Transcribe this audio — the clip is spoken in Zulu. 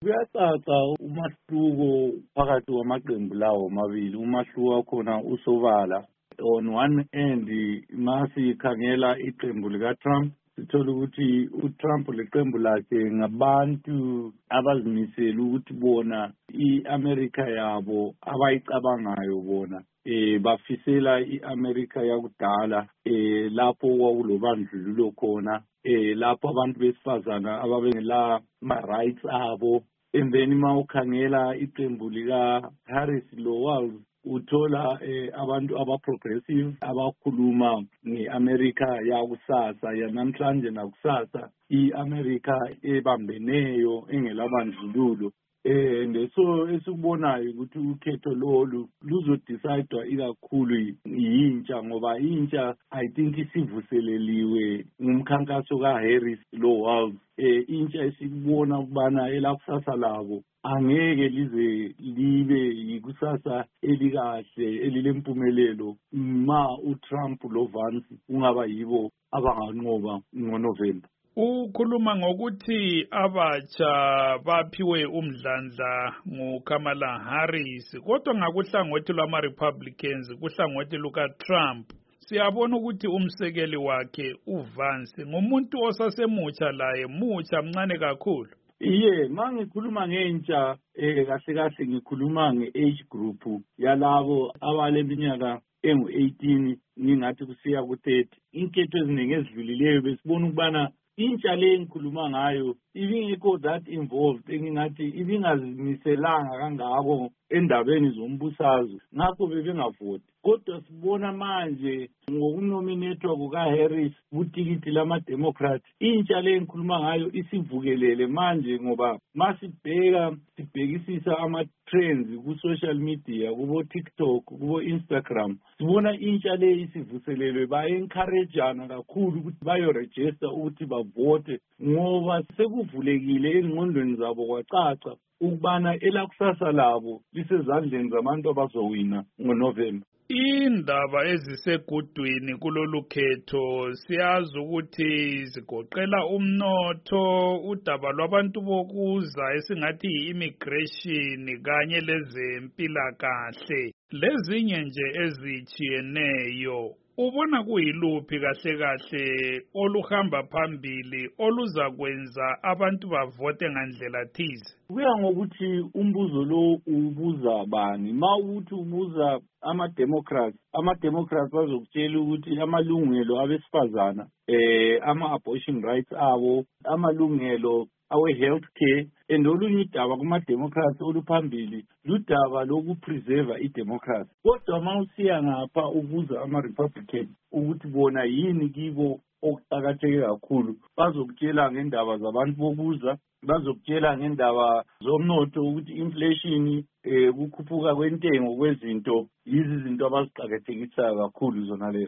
Kuyacaca umahluko phakathi kwamaqembu lawo amabili. Umahluko wakhona usobala. On one end, masikhangela iqembu lika-Trump, sithola ukuthi uTrump leqembu lakhe ngabantu abazimisela ukuthi bona i-America yabo abayicabangayo bona bafisela i-America yakudala lapho kwakulobandlululo khona lapho abantu besifazana ababengela ma-rights abo. And then mawukhangela iqembu lika-Harris Lowell uthola abantu aba-progressive abakhuluma nge-America yakusasa yanamhlanje nakusasa, i-America ebambeneyo engelabandlululo. And so esikubonayo ukuthi ukhetho lolu luzodecide ikakhulu yintsha, ngoba intsha I think isivuseleliwe ngumkhankaso ka-Harris Lowell. Intsha esikubona ukubana elakusasa labo angeke lize libe yikusasa elikahle elilempumelelo ma uTrump lo Vance ungaba yibo abanganqoba ngoNovember. Ukhuluma ngokuthi abatsha baphiwe umdlandla nguKamala Harris, kodwa ngakuhlangothi lwama-Republicans, kuhlangothi luka-Trump, siyabona ukuthi umsekeli wakhe uVance ngumuntu osasemutsha, laye mutsha, mncane kakhulu. Mangikhuluma ngentsha kahle kahle ngikhuluma nge-age group yalabo abaleminyaka engu-18 ngingathi kusiya ku-30. Inketho eziningi ezidlulileyo besibona ukubana intsha le engikhuluma ngayo ibingekho that involved, engingathi ibingazimiselanga kangako endabeni zombusazwe, ngakho bebengavoti. Kodwa sibona manje ngokunominethwa kuka-Harris kutikiti lama-Democrat, intsha le engikhuluma ngayo isivukelele manje, ngoba sibhekisisa ama-trends ku-social media, kubo-TikTok, kubo-Instagram, sibona intsha le isivuselelwe, ba-encourageana kakhulu ukuthi bayorejista ukuthi bavote, ngoba sekuvulekile engqondweni zabo kwacaca ukubana elakusasa labo lisezandleni zabantu abazowina ngoNovember. Indaba ezisegudwini kulolu khetho siyazi ukuthi zigoqela umnotho, udaba lwabantu bokuza esingathi yi-immigration kanye lezempilakahle lezinye nje ezitshiyeneyo. Ubona kuyiluphi kahle kahle oluhamba phambili oluzakwenza abantu bavote ngandlela thize? Kuya ngokuthi umbuzo lo ubuza bani. Mawukuthi ubuza ama-Democrats bazokutshela ukuthi amalungelo abesifazana, ama-abortion rights abo, amalungelo awe-health care, and olunye udaba kuma-Democrats oluphambili ludaba lokupreserva i-democracy. Kodwa ma usiya ngapha ubuza ama-Republican ukuthi bona yini kibo okuqakatheke kakhulu, bazokutshela ngendaba zabantu bokuza, bazokutshela ngendaba zomnotho ukuthi inflation, kukhuphuka kwentengo kwezinto, yizi izinto abaziqakathekisayo kakhulu zona lezo.